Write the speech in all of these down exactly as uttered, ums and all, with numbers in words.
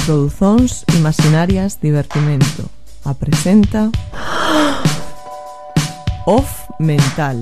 Produzóns Imaginarias Divertimento apresenta Off Mental.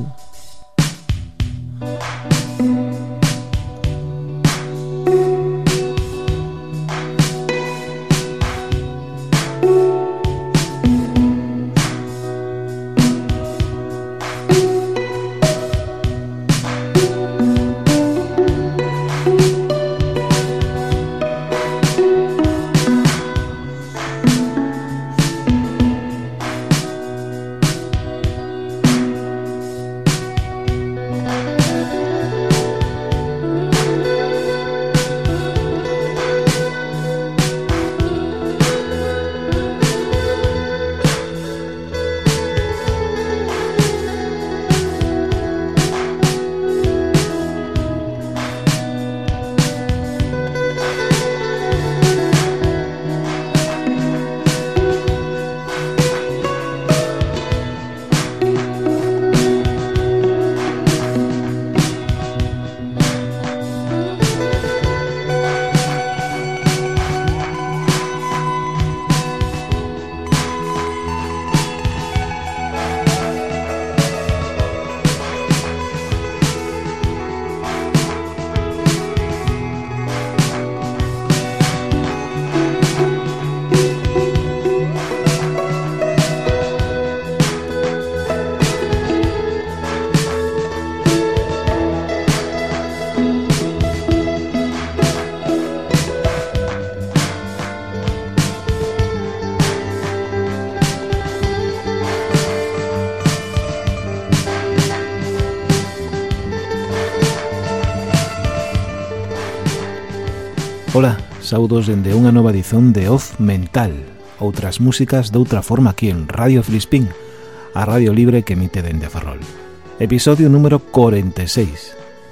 Ola, saudos dende unha nova edición de Off Mental, outras músicas doutra forma aquí en Radio Filispín, a radio libre que emite dende Ferrol. Episodio número cuarenta e seis.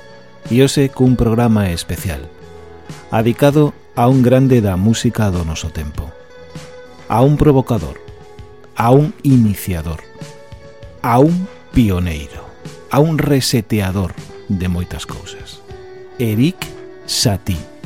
E hoxe cun programa especial, adicado a un grande da música do noso tempo, a un provocador, a un iniciador, a un pioneiro, a un reseteador de moitas cousas. Eric Satie.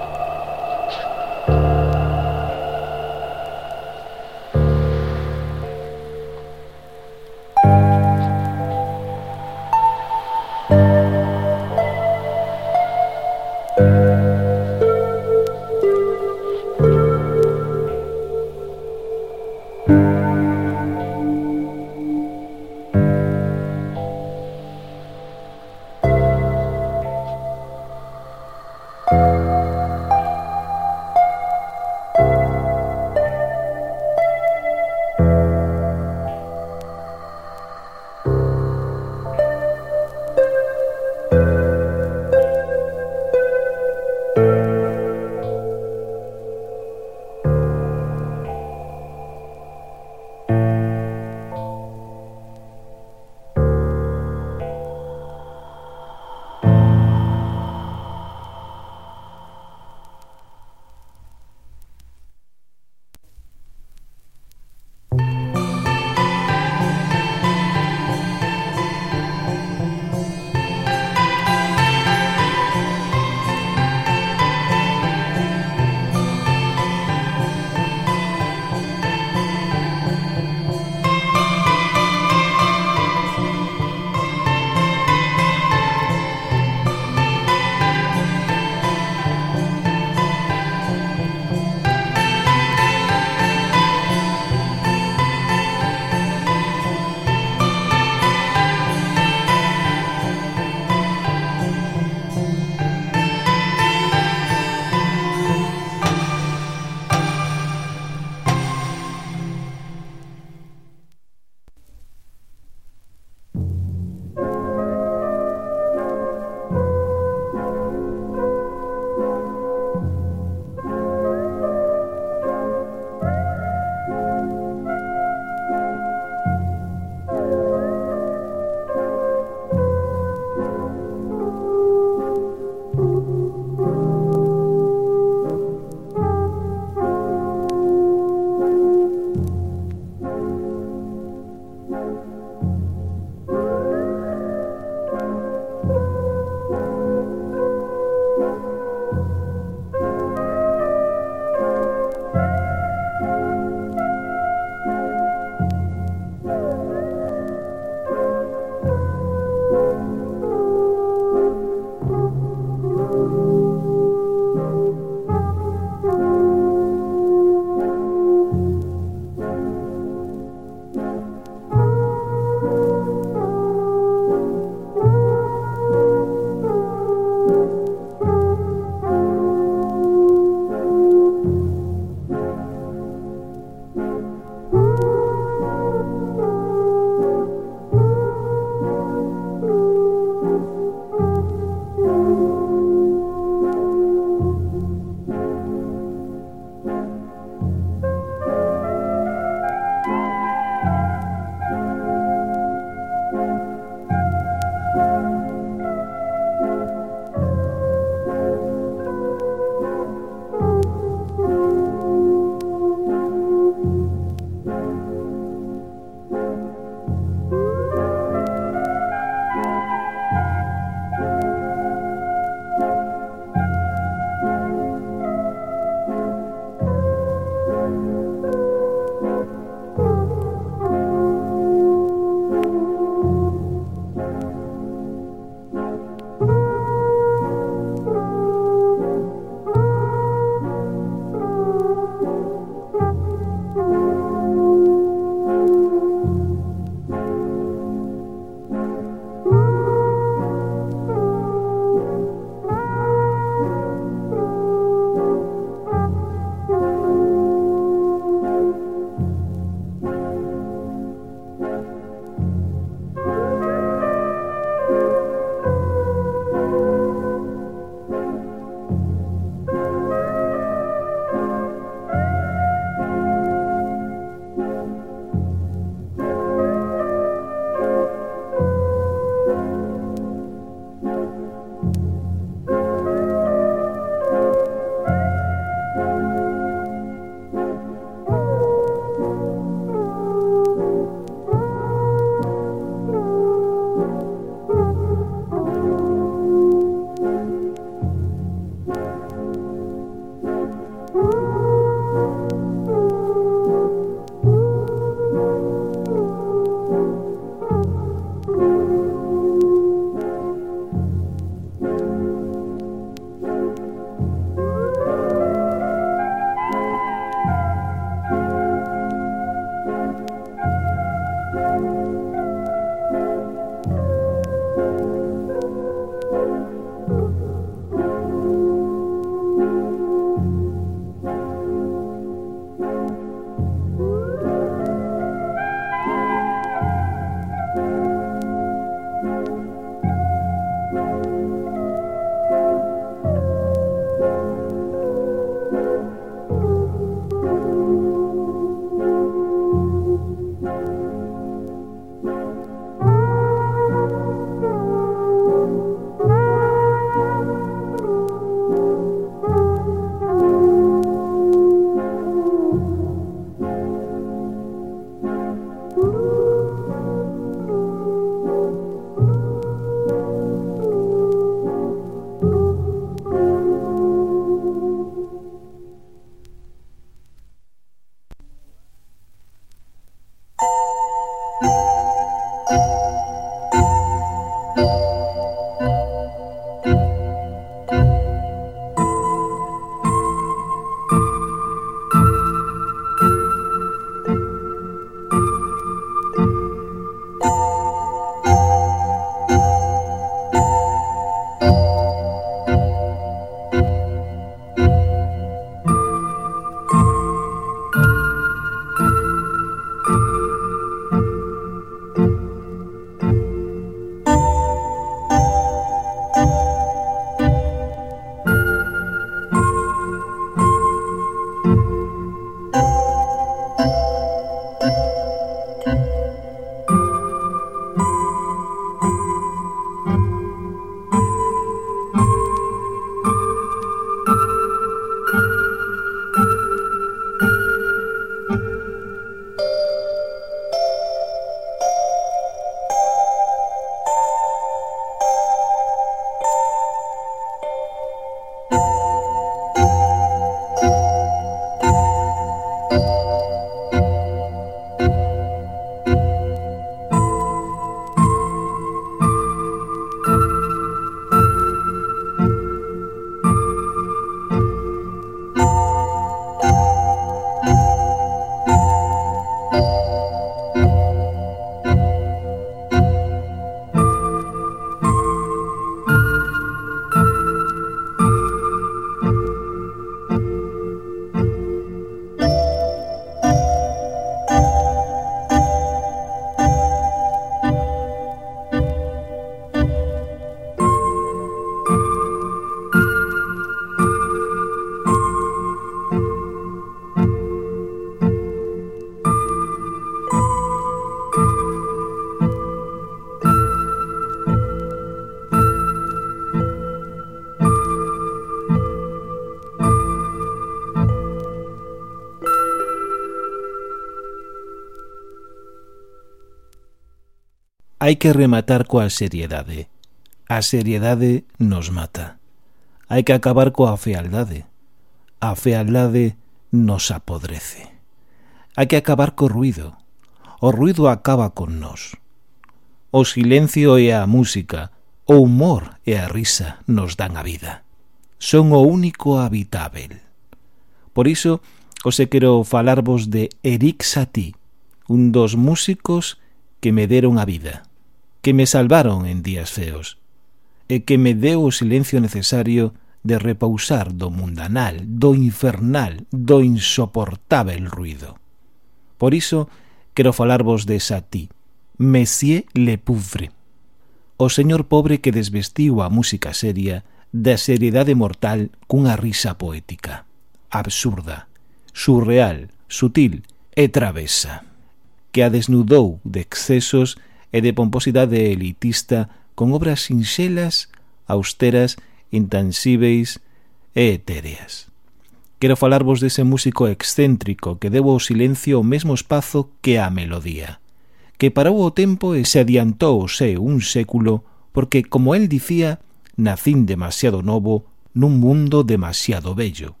hai que rematar coa seriedade. A seriedade nos mata. Hai que acabar coa fealdade. A fealdade nos apodrece. Hai que acabar co ruido. O ruido acaba con nós. O silencio e a música, o humor e a risa nos dan a vida. Son o único habitável. Por iso, hoxe quero falarvos de Erik Satie, un dos músicos que me deron a vida, que me salvaron en días feos, e que me deu o silencio necesario de repousar do mundanal, do infernal, do insoportável ruido. Por iso, quero falarvos de Satie, Monsieur le Pauvre, o señor pobre que desvestiu a música seria da seriedade mortal cunha risa poética, absurda, surreal, sutil e travesa, que a desnudou de excesos e de pomposidade elitista con obras sinxelas, austeras, intansíveis e etéreas. Quero falarvos dese músico excéntrico que deu ao silencio o mesmo espazo que a melodía, que parou o tempo e se adiantou o seu un século porque, como el dicía, nacín demasiado novo nun mundo demasiado bello.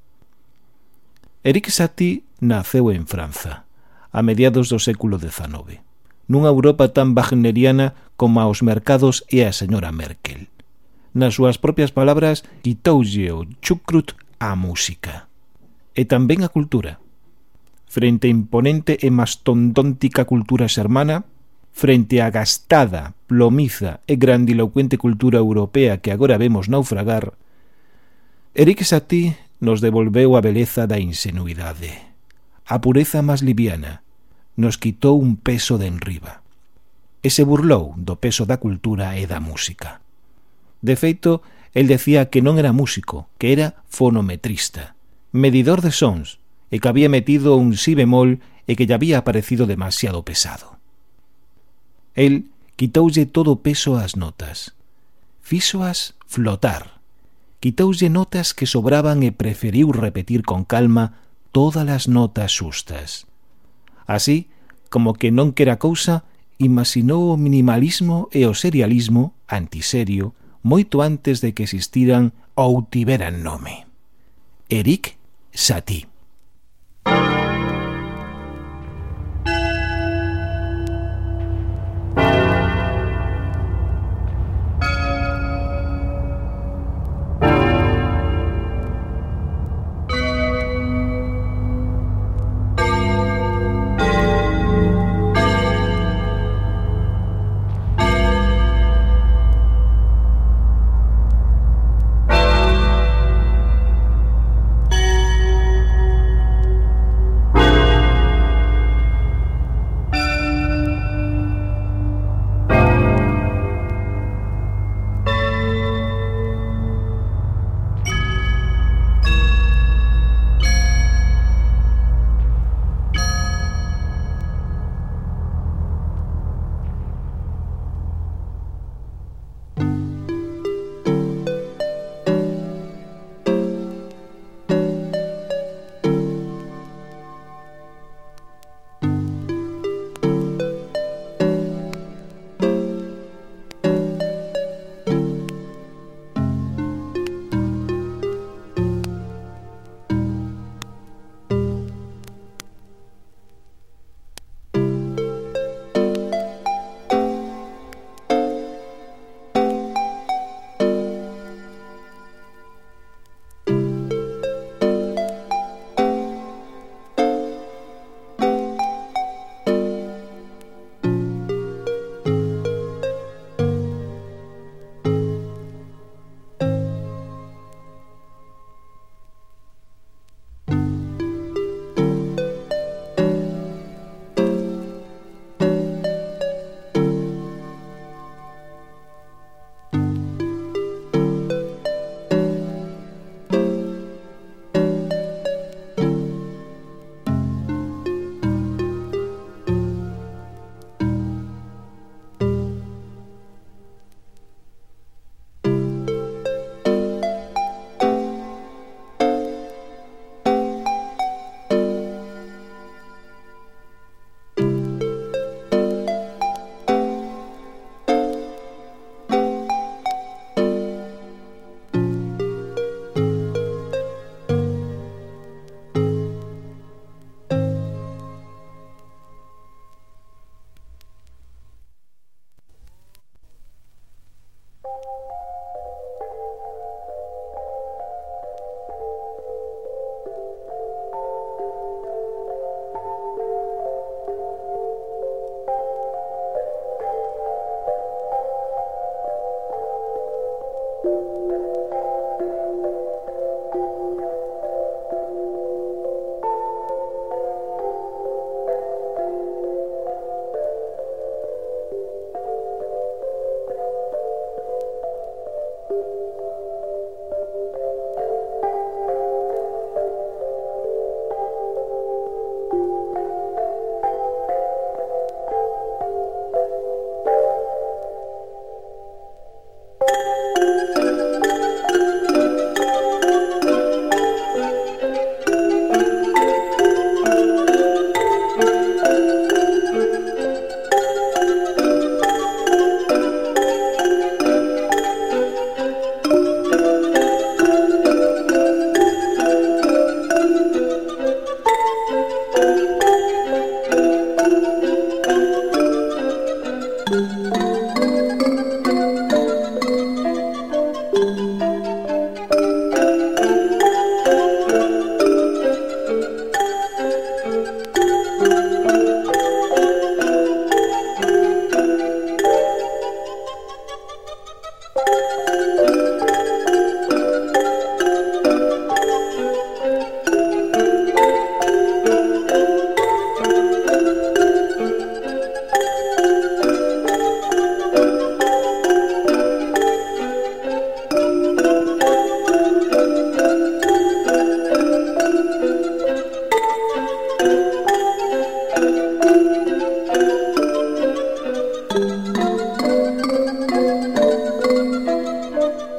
Erik Satie naceu en Franza, a mediados do século dezanove, nunha Europa tan wagneriana como aos mercados e a señora Merkel. Nas súas propias palabras, quitoulle o chucrut á música. E tamén a cultura. Frente a imponente e mastodóntica cultura xermana, frente á gastada, plomiza e grandilocuente cultura europea que agora vemos naufragar, Erik Satie nos devolveu a beleza da insenuidade, a pureza máis liviana, nos quitou un peso de enriba, e se burlou do peso da cultura e da música. De feito, el decía que non era músico, que era fonometrista, medidor de sons, e que había metido un si bemol e que lle había parecido demasiado pesado. El quitoulle todo o peso ás notas, fíxoas flotar, quitoulle notas que sobraban e preferiu repetir con calma todas as notas xustas. Así, como que non quera cousa, imaxinou o minimalismo e o serialismo, antiserio, moito antes de que existiran ou tiveran nome. Erik Satie.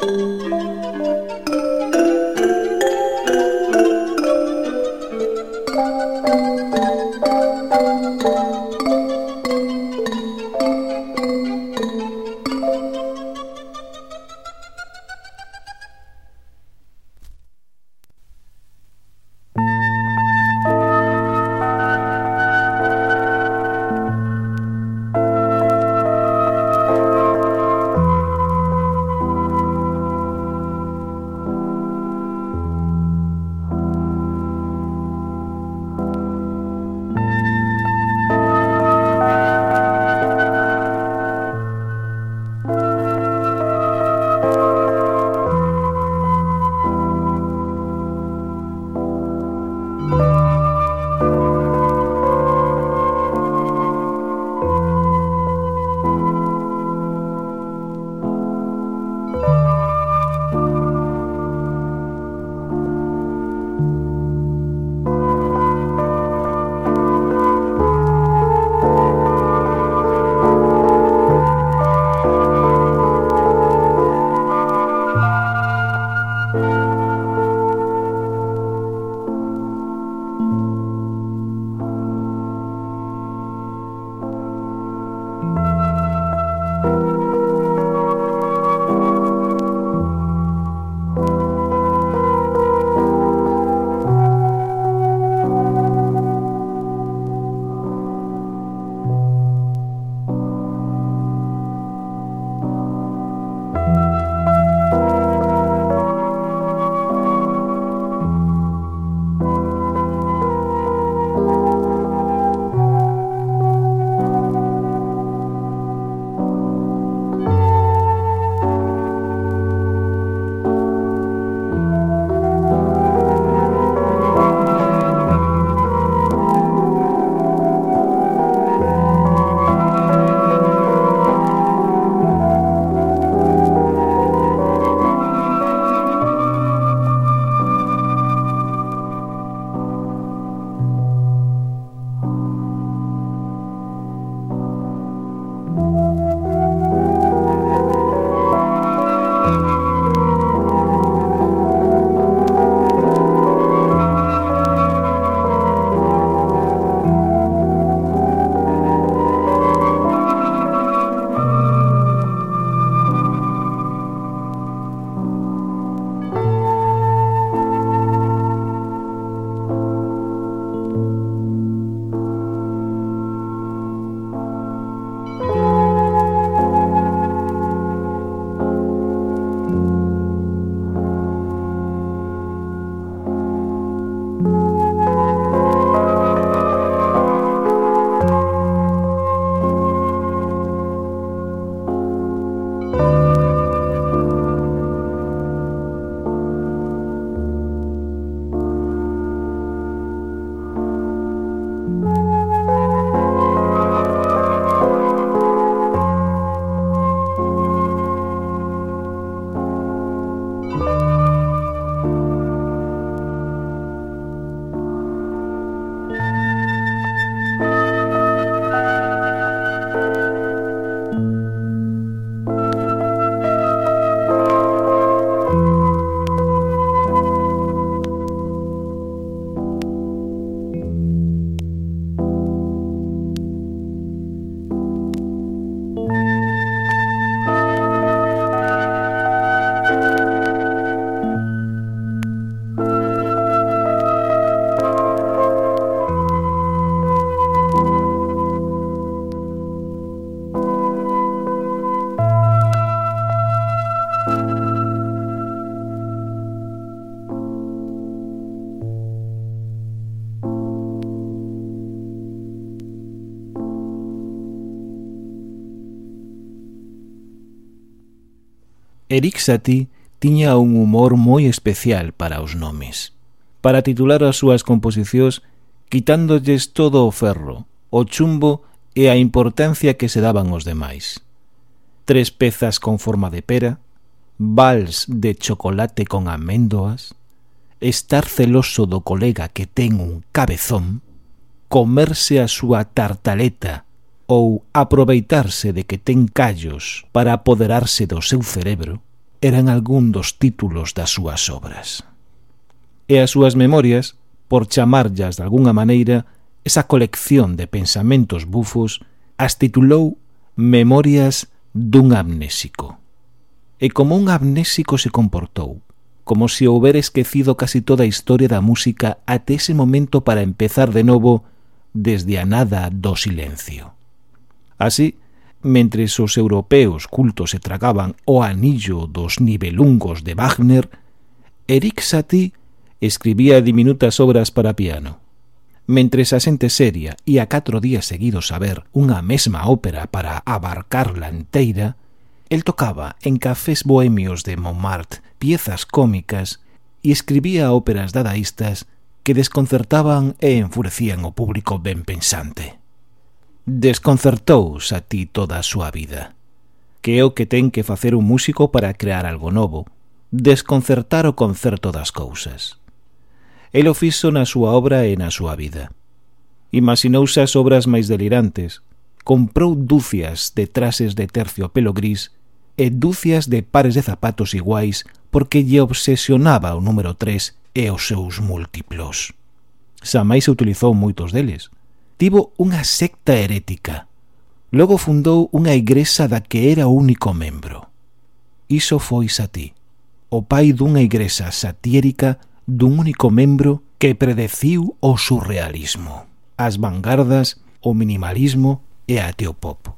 Erik Satie tiña un humor moi especial para os nomes. Para titular as súas composicións, quitándolles todo o ferro, o chumbo e a importancia que se daban os demais. Tres pezas con forma de pera, vals de chocolate con améndoas, estar celoso do colega que ten un cabezón, comerse a súa tartaleta ou aproveitarse de que ten callos para apoderarse do seu cerebro, eran algún dos títulos das súas obras. E as súas memorias, por chamarllas de algunha maneira, esa colección de pensamentos bufos, as titulou Memorias dun amnésico. E como un amnésico se comportou, como se houbera esquecido casi toda a historia da música até ese momento para empezar de novo desde a nada do silencio. Así, mentres os europeos cultos se tragaban o anillo dos nivelungos de Wagner, Erik Satie escribía diminutas obras para piano. Mentres a xente seria ia catro días seguidos a ver unha mesma ópera para abarcarla enteira, el tocaba en cafés bohemios de Montmartre piezas cómicas e escribía óperas dadaístas que desconcertaban e enfurecían o público ben pensante. Desconcertou Satie toda a súa vida, que é o que ten que facer un músico para crear algo novo, desconcertar o concerto das cousas. El o fixo na súa obra e na súa vida. Imaginouse as obras máis delirantes, comprou dúcias de trases de terciopelo gris e dúcias de pares de zapatos iguais porque lle obsesionaba o número tres e os seus múltiplos. Xamais utilizou moitos deles. Tivo unha secta herética. Logo fundou unha igrexa da que era o único membro. Iso foi Satie, o pai dunha igrexa satírica dun único membro que predeciu o surrealismo, as vanguardas, o minimalismo e a teopop.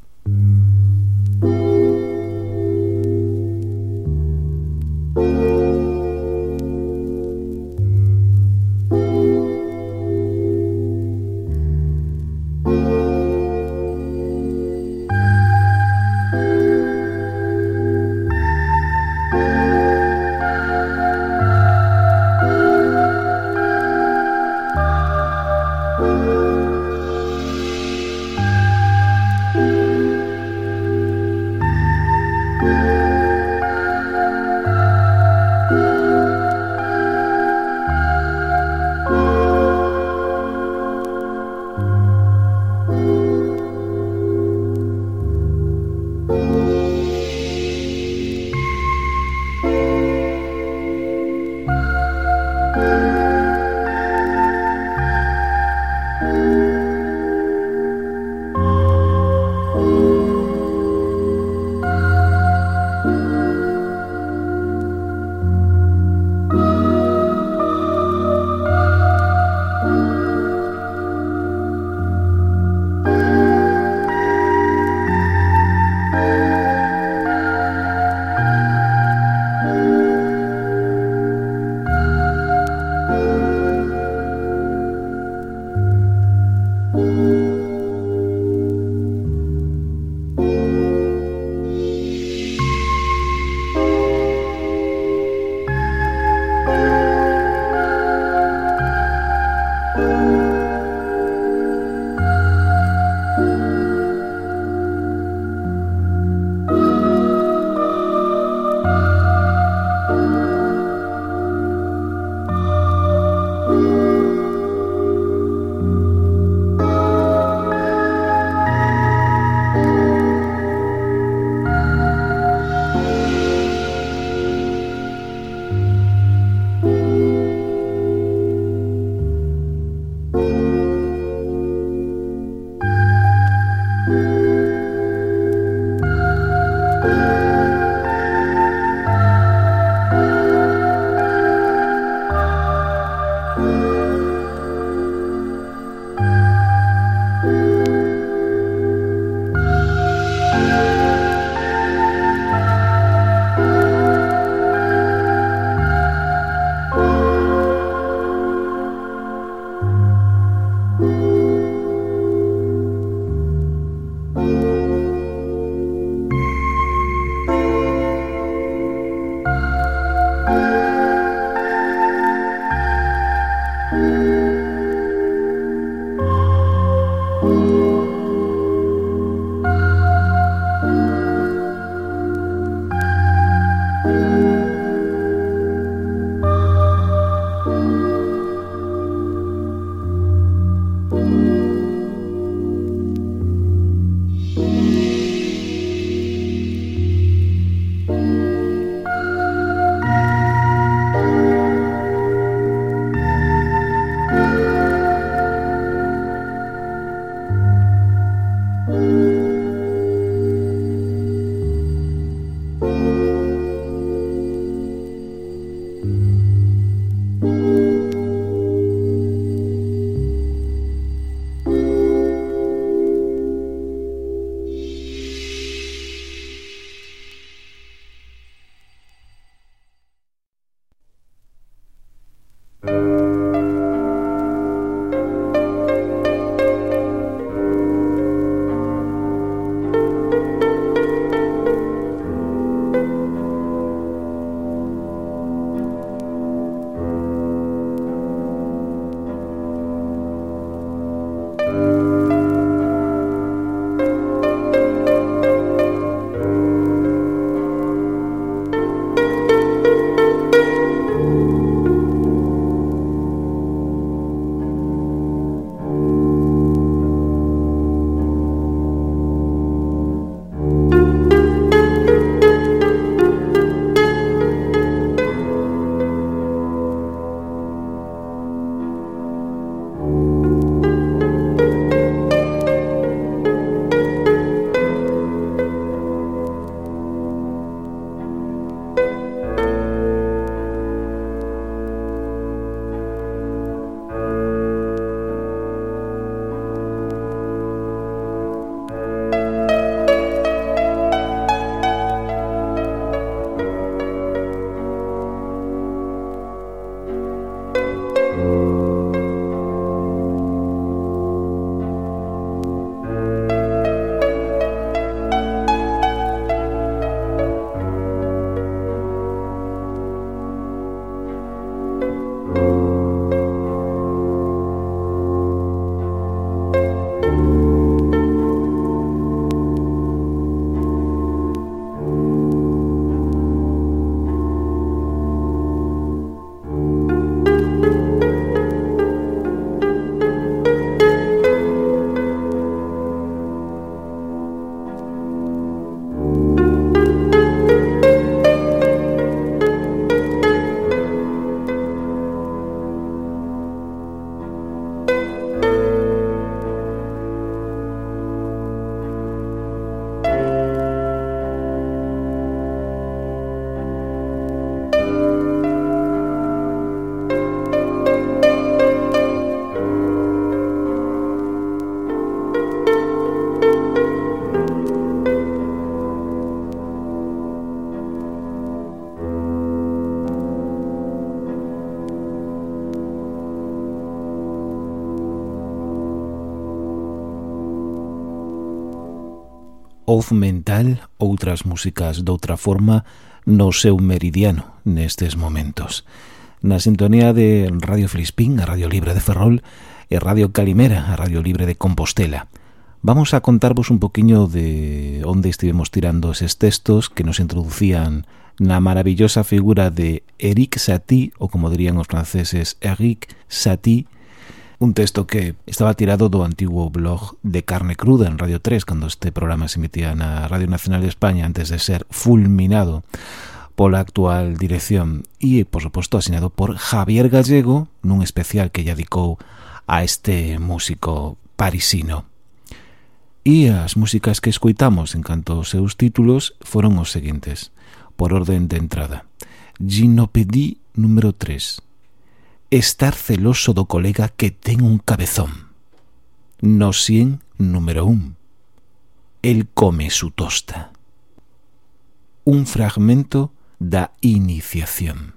Off Mental, outras músicas doutra forma no seu meridiano nestes momentos. Na sintonía de Radio Filispín, a Radio Libre de Ferrol, e Radio Calimera, a Radio Libre de Compostela. Vamos a contarvos un poquinho de onde estivemos tirando eses textos que nos introducían na maravillosa figura de Erik Satie, ou como dirían os franceses, Erik Satie, un texto que estaba tirado do antigo blog de Carne Cruda en Radio tres, cando este programa se emitía na Radio Nacional de España antes de ser fulminado pola actual dirección, e, por suposto, asinado por Javier Gallego nun especial que lle dedicou a este músico parisino. E as músicas que escoitamos en canto aos seus títulos foron os seguintes, por orden de entrada. Ginopédie número tres. Estar celoso do colega que ten un cabezón. No cien número un. El come su tosta. Un fragmento da iniciación.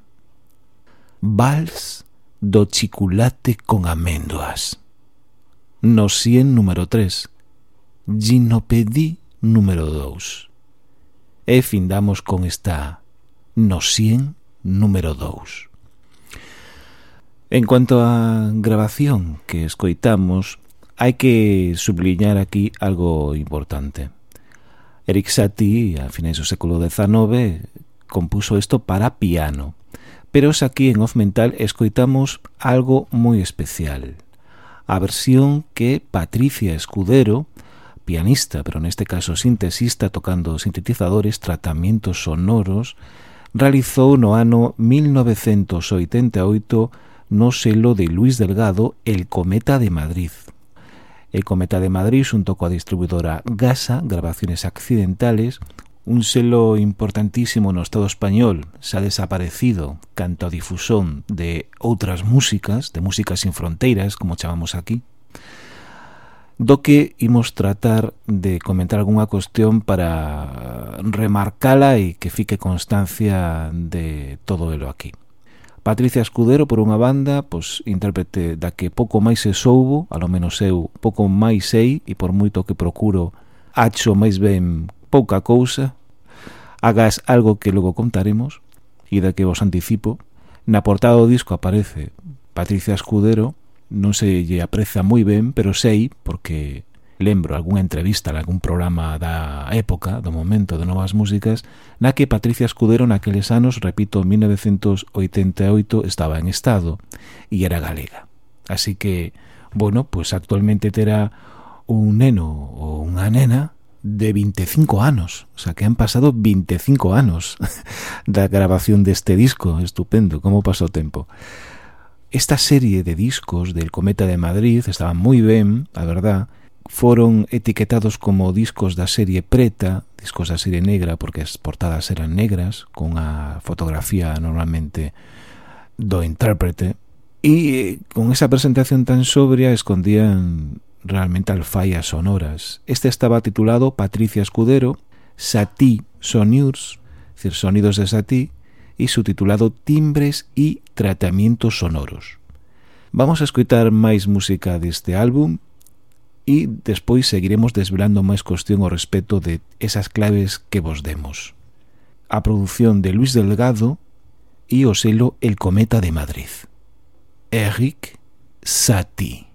Vals do chiculate con améndoas. No cien número tres. Ginopédie número dos. E findamos con esta no cien número dos. En cuanto á grabación que escoitamos, hai que subliñar aquí algo importante. Erik Satie, a finais do século dezenove, compuso isto para piano, pero aquí en Off Mental escoitamos algo moi especial. A versión que Patricia Escudero, pianista, pero neste caso sintesista tocando sintetizadores, tratamientos sonoros, realizou no ano mil novecentos oitenta e oito no selo de Luis Delgado, El Cometa de Madrid. El Cometa de Madrid, xunto coa distribuidora Gasa, Grabaciones Accidentales, un selo importantísimo no Estado español, xa desaparecido canto a difusón de outras músicas, de músicas sin fronteiras, como chamamos aquí, do que imos tratar de comentar algunha cuestión para remarcala e que fique constancia de todo elo aquí. Patricia Escudero, por unha banda, pois, intérprete da que pouco máis se soubo, alo menos eu pouco máis sei, e por moito que procuro, acho máis ben pouca cousa. Hagas algo que logo contaremos, e da que vos anticipo. Na portada do disco aparece Patricia Escudero, non se lle aprecia moi ben, pero sei, porque lembro algunha entrevista en algún programa da época, do momento de Novas Músicas, na que Patricia Escudero naqueles anos, repito, mil novecentos oitenta e oito, estaba en estado e era galega. Así que, bueno, pues actualmente terá un neno ou unha nena de veinticinco anos, o sea que han pasado veinticinco anos da grabación deste disco. Estupendo, como pasou o tempo. Esta serie de discos del Cometa de Madrid estaban moi ben, a verdad. Foron etiquetados como discos da serie preta, discos da serie negra, porque as portadas eran negras, con a fotografía normalmente do intérprete, e con esa presentación tan sobria escondían realmente alfaias sonoras. Este estaba titulado Patricia Escudero, Satie Sonurs, es decir, sonidos de Satie, y subtitulado Timbres y tratamientos sonoros. Vamos a escoitar máis música deste álbum, e despois seguiremos desvelando máis cuestión ao respecto de esas claves que vos demos. A produción de Luis Delgado e o selo El Cometa de Madrid. Erik Satie.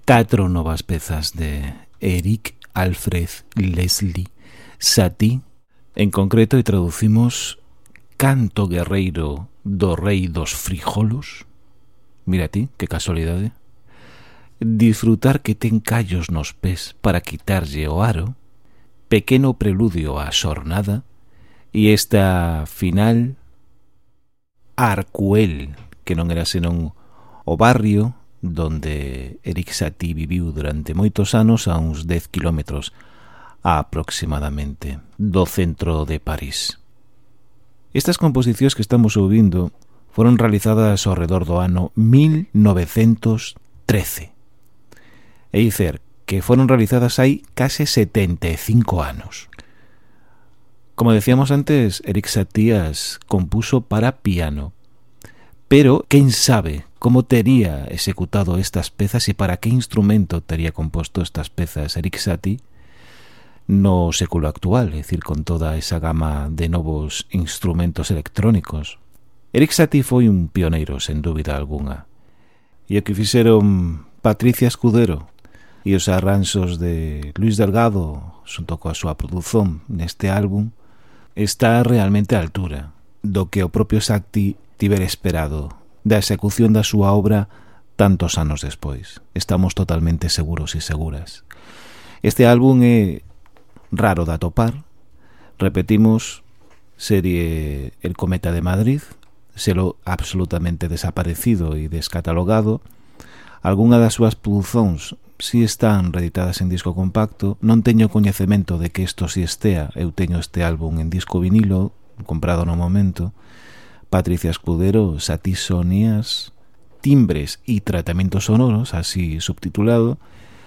catro novas pezas de Eric Alfred Leslie Satie. En concreto, e traducimos Canto guerreiro do rei dos frijolos. Mira ti, que casualidade. Disfrutar que ten callos nos pés para quitarlle o aro. Pequeno preludio á xornada. E esta final, Arcuel, que non era senón o barrio donde Eric Satie viviu durante moitos anos, a uns dez kilómetros aproximadamente do centro de París. Estas composicións que estamos ouvindo foron realizadas ao redor do ano mil novecentos trece. É dicer, que foron realizadas hai case setenta e cinco anos. Como decíamos antes, Eric Satie as compuso para piano. Pero, quen sabe como tería executado estas pezas e para que instrumento tería composto estas pezas Eric Satie no século actual, é dicir, con toda esa gama de novos instrumentos electrónicos. Eric Satie foi un pioneiro, sen dúbida alguna. E o que fixeron Patricia Escudero e os arranxos de Luis Delgado, xunto coa súa produción neste álbum, está realmente á altura do que o propio Satie tiver esperado da execución da súa obra tantos anos despois. Estamos totalmente seguros e seguras. Este álbum é raro de atopar. Repetimos, serie El Cometa de Madrid, selo absolutamente desaparecido e descatalogado. Algúna das súas producións si están reeditadas en disco compacto. Non teño coñecemento de que isto si estea. Eu teño este álbum en disco vinilo, comprado no momento. Patricia Escudero, Satie Sonías, Timbres y Tratamientos Sonoros, así subtitulado,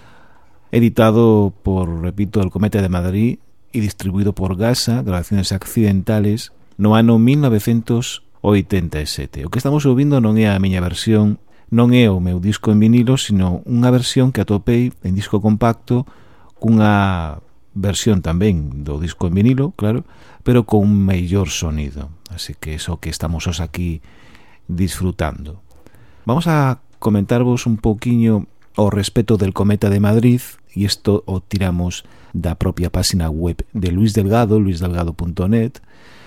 editado por, repito, El Cometa de Madrid y distribuído por Gasa, Grabaciones Accidentales, no ano mil novecentos oitenta e sete. O que estamos ouvindo non é a miña versión, non é o meu disco en vinilo, sino unha versión que atopei en disco compacto cunha versión tamén do disco en vinilo, claro, pero con un mellor sonido. Así que eso que estamos os aquí disfrutando. Vamos a comentarvos un pouquiño ao respecto del Cometa de Madrid, e isto o tiramos da propia página web de Luis Delgado, luis delgado punto net.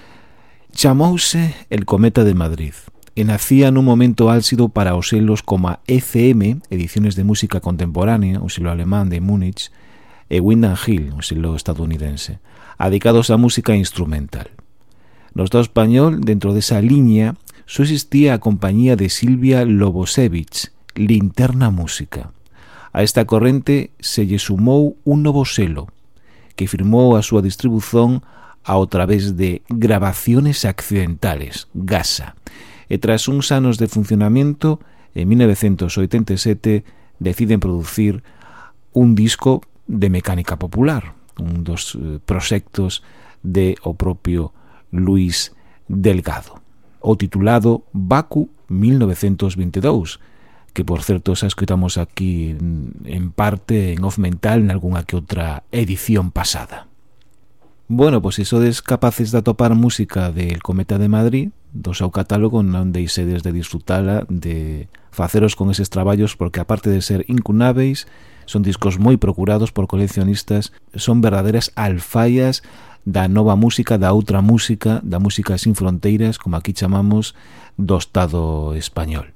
Chamouse El Cometa de Madrid e nacía nun momento álxido para os selos como a E C M, Ediciones de Música Contemporánea, o selo alemán de Múnich, e Windham Hill, o selo estadounidense, dedicados á música instrumental. No Estado español, dentro desa liña, só existía a compañía de Silvia Lobosevich, Linterna Música. A esta corrente se lle sumou un novo selo, que firmou a súa distribución ao través de Grabaciones Accidentales, Gasa, e tras uns anos de funcionamento, en mil novecentos oitenta e sete deciden producir un disco de mecánica popular, un dos eh, proxectos de o propio Luis Delgado, o titulado Baku mil novecentos vinte e dous, que por certo xa escoitamos aquí en parte en Off Mental en algunha que outra edición pasada. Bueno, pois se sodes capaces de atopar música del Cometa de Madrid, do seu catálogo, non deixedes de disfrutala, de faceros con eses traballos, porque aparte de ser incunáveis, son discos moi procurados por coleccionistas, son verdaderas alfaias da nova música, da outra música, da música sin fronteiras, como aquí chamamos, do Estado español.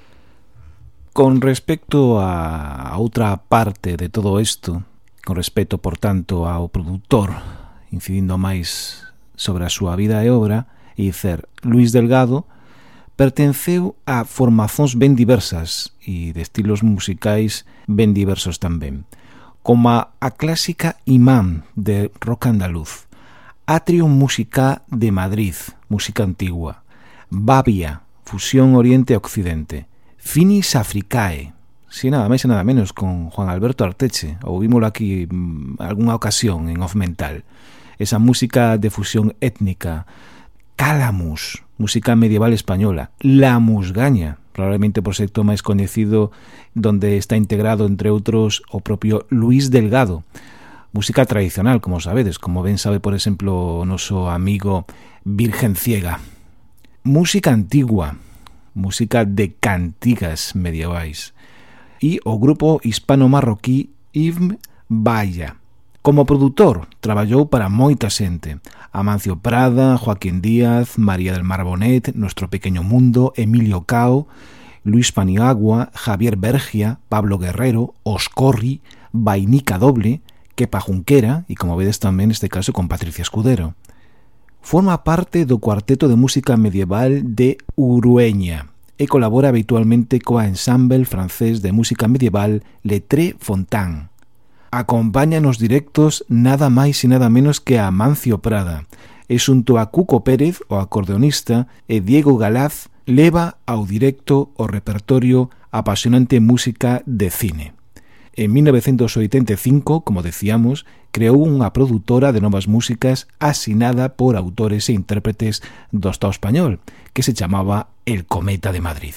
Con respecto a outra parte de todo isto, con respecto, por tanto, ao produtor, incidindo máis sobre a súa vida e obra, e dicer, Luis Delgado pertenceu a formazóns ben diversas e de estilos musicais ben diversos tamén, como a clásica Imán de rock andaluz, Atrium Música de Madrid, música antigua, Babia, fusión Oriente-Occidente, Finis Africae, si nada máis e nada menos, con Juan Alberto Arteche, ou vímolo aquí en algunha ocasión en Off Mental, esa música de fusión étnica, Calamus, música medieval española, La Musgaña, probablemente por secto máis coñecido, donde está integrado, entre outros, o propio Luis Delgado, música tradicional, como sabedes, como ben sabe, por exemplo, o noso amigo Virgen Ciega. Música antigua, música de cantigas medievais. e o grupo hispano-marroquí Ibn Baya. Como produtor, traballou para moita xente: Amancio Prada, Joaquín Díaz, María del Mar Bonet, Nuestro Pequeño Mundo, Emilio Cao, Luis Paniagua, Javier Bergia, Pablo Guerrero, Oscorri, Vainica Doble, Kepa Junquera e, como vedes tamén neste caso, con Patricia Escudero. Forma parte do cuarteto de música medieval de Urueña e colabora habitualmente coa ensemble francés de música medieval Le Tres Fontaines. Acompaña nos directos nada máis e nada menos que a Amancio Prada e xunto a Cuco Pérez, o acordeonista, e Diego Galaz leva ao directo o repertorio apasionante música de cine. En mil novecientos oitenta e cinco, como decíamos, creou unha produtora de novas músicas asinada por autores e intérpretes do Estado español, que se chamaba El Cometa de Madrid.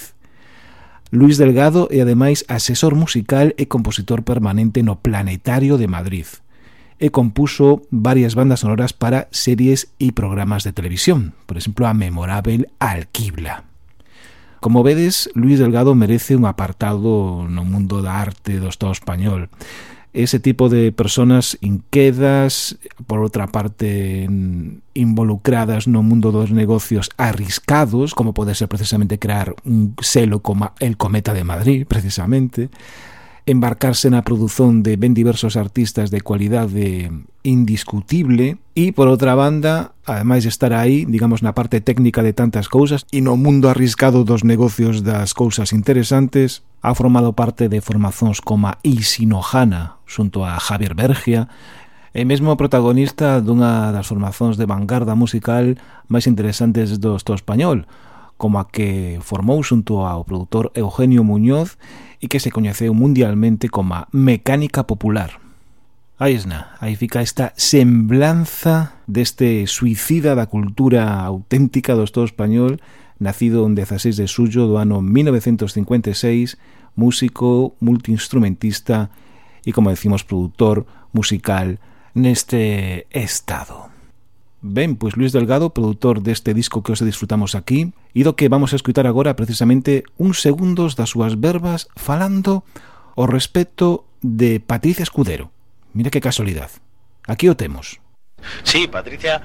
Luis Delgado é ademais asesor musical e compositor permanente no Planetario de Madrid e compuso varias bandas sonoras para series e programas de televisión, por exemplo, a memorável Alquibla. Como vedes, Luis Delgado merece un apartado no mundo da arte do Estado español. Ese tipo de personas inquedas, por outra parte involucradas no mundo dos negocios arriscados, como pode ser precisamente crear un selo como El Cometa de Madrid, precisamente, embarcarse na produción de ben diversos artistas de cualidade indiscutible e, por outra banda, ademais de estar aí, digamos, na parte técnica de tantas cousas e no mundo arriscado dos negocios das cousas interesantes, ha formado parte de formazóns como Isinojana, xunto a Javier Bergia, e mesmo protagonista dunha das formazóns de vanguarda musical máis interesantes do Estado español, como a que formou xunto ao produtor Eugenio Muñoz e que se coñeceu mundialmente como Mecánica Popular. Aí esna, aí fica esta semblanza deste suicida da cultura auténtica do Estado español, nacido en dieciséis de xullo do ano mil novecientos cincuenta e seis, músico, multiinstrumentista e, como decimos, produtor musical neste estado. Ben, pois Luis Delgado, produtor deste disco que hoxe disfrutamos aquí, e do que vamos a escutar agora precisamente uns segundos das súas verbas falando ao respecto de Patricia Escudero. Mira que casualidad. Aquí o temos. Sí, Patricia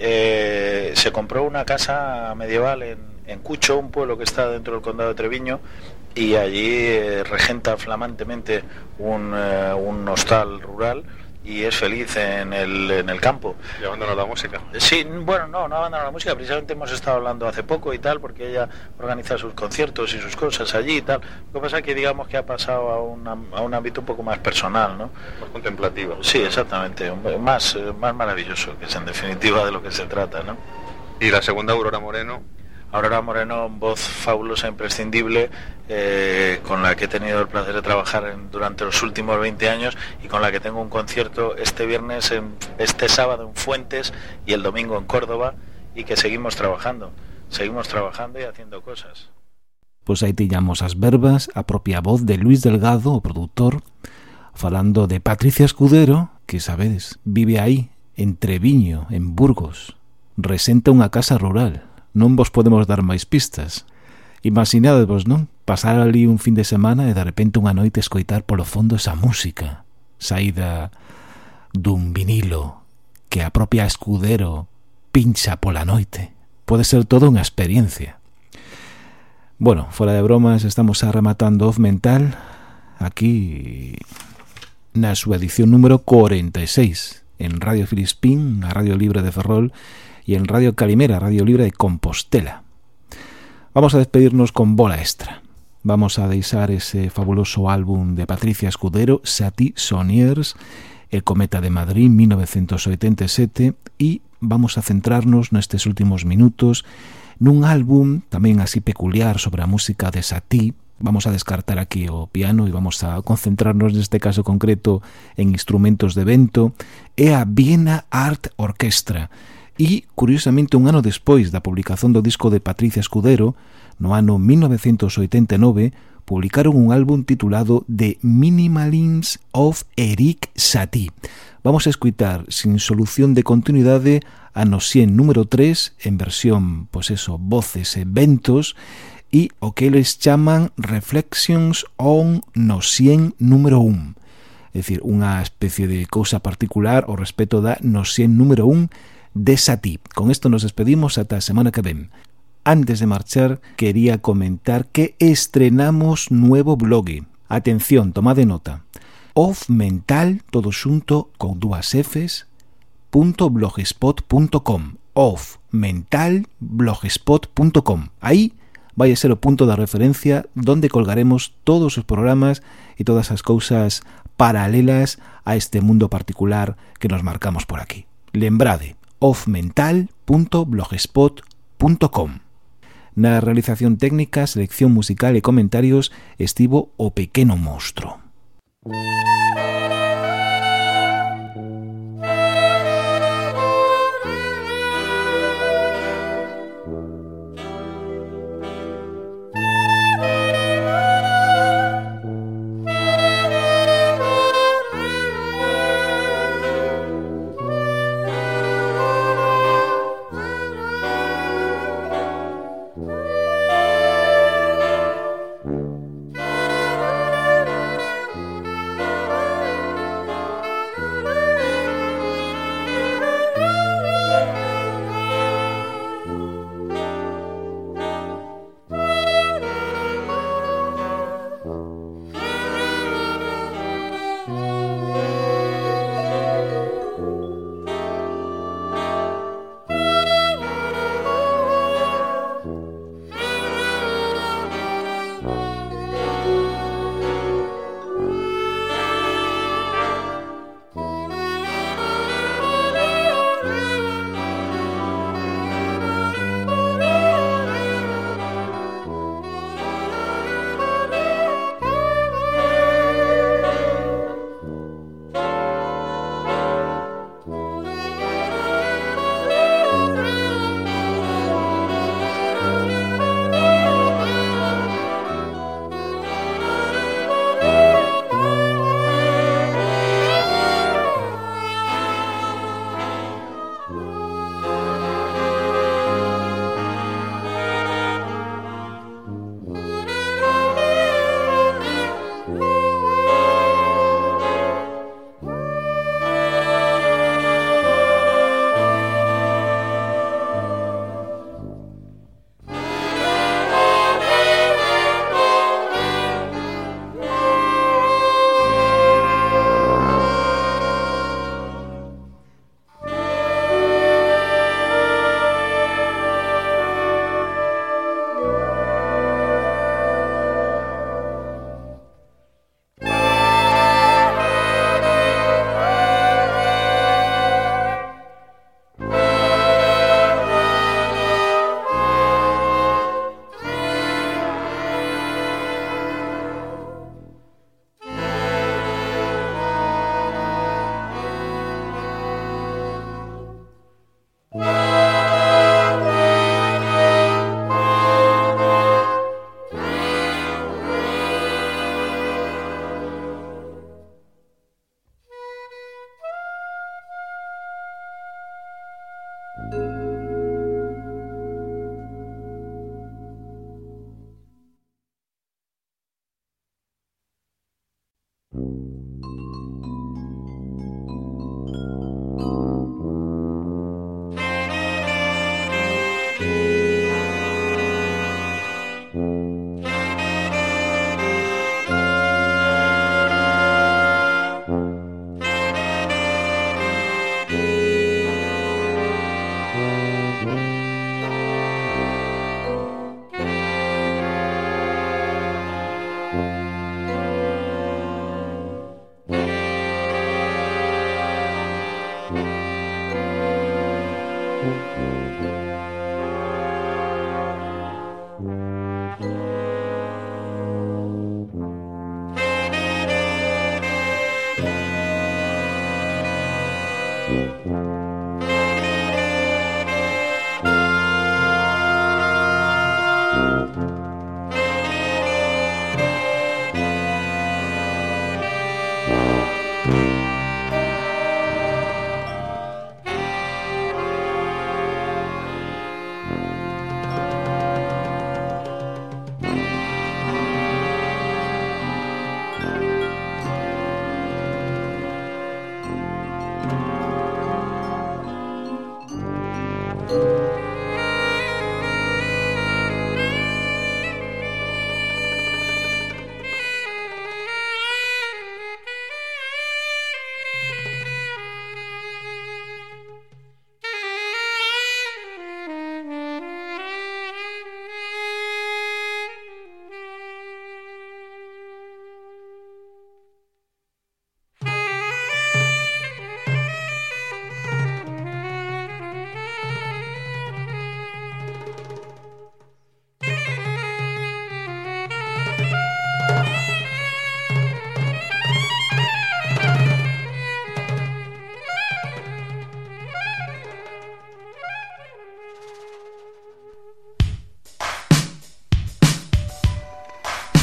eh, se compró una casa medieval en, en Cucho, un pueblo que está dentro del condado de Treviño, y allí eh, regenta flamantemente un, eh, un hostal rural y es feliz en el, en el campo. ¿Y abandonó la música? Sí, bueno, no, no abandonó la música, precisamente hemos estado hablando hace poco y tal, porque ella organiza sus conciertos y sus cosas allí y tal. Lo que pasa es que digamos que ha pasado a, una, a un ámbito un poco más personal, ¿no? Más contemplativo. Sí, exactamente, más, más maravilloso, que es en definitiva de lo que se trata, ¿no? Y la segunda, Aurora Moreno. Aurora Moreno, voz fabulosa, imprescindible, eh, con la que he tenido el placer de trabajar en, durante los últimos veinte años y con la que tengo un concierto este viernes, en, este sábado en Fuentes y el domingo en Córdoba, y que seguimos trabajando, seguimos trabajando y haciendo cosas. Pois aí tiñamos as verbas, a propia voz de Luis Delgado, o produtor, falando de Patricia Escudero, que sabedes, vive aí, en Treviño, en Burgos, resenta unha casa rural. Non vos podemos dar máis pistas. Imaginadevos, non? Pasar ali un fin de semana e de repente unha noite escoitar polo fondo esa música saída dun vinilo que a propia Escudero pincha pola noite. Pode ser toda unha experiencia. Bueno, fora de bromas, estamos arrematando Off Mental aquí na súa edición número cuarenta e seis en Radio Filispín, a Radio Libre de Ferrol, y en Radio Calimera, Radio Libre de Compostela. Vamos a despedirnos con bola extra. Vamos a deixar ese fabuloso álbum de Patricia Escudero, Satie Soniers, El Cometa de Madrid, mil novecientos oitenta e sete, e vamos a centrarnos nestes últimos minutos nun álbum tamén así peculiar sobre a música de Satie. Vamos a descartar aquí o piano e vamos a concentrarnos neste caso concreto en instrumentos de vento. É a Viena Art Orchestra. E, curiosamente, un ano despois da publicación do disco de Patricia Escudero, no ano mil novecientos oitenta e nove, publicaron un álbum titulado The Minimalins of Eric Satie. Vamos a escutar, sin solución de continuidade, a Nosien número tres, en versión, pois eso, voces e ventos, e o que eles chaman Reflections on no cien número un. É dicir, unha especie de cousa particular ao respecto da no cien número un de Satie. Con isto nos despedimos ata a semana que ven. Antes de marchar, quería comentar que estrenamos nuevo blog. Atención, tomade nota. Ofmental, todo xunto, con dúas Fs, punto blogspot punto com. Ofmental blogspot punto com. Aí vai a ser o punto de referencia donde colgaremos todos os programas e todas as cousas paralelas a este mundo particular que nos marcamos por aquí. Lembrade, ofmental punto blogspot punto com. Na realización técnica, selección musical e comentarios estivo o Pequeno Monstro.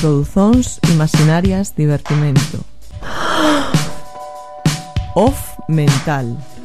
Produzóns imaginarias divertimento. Off mental.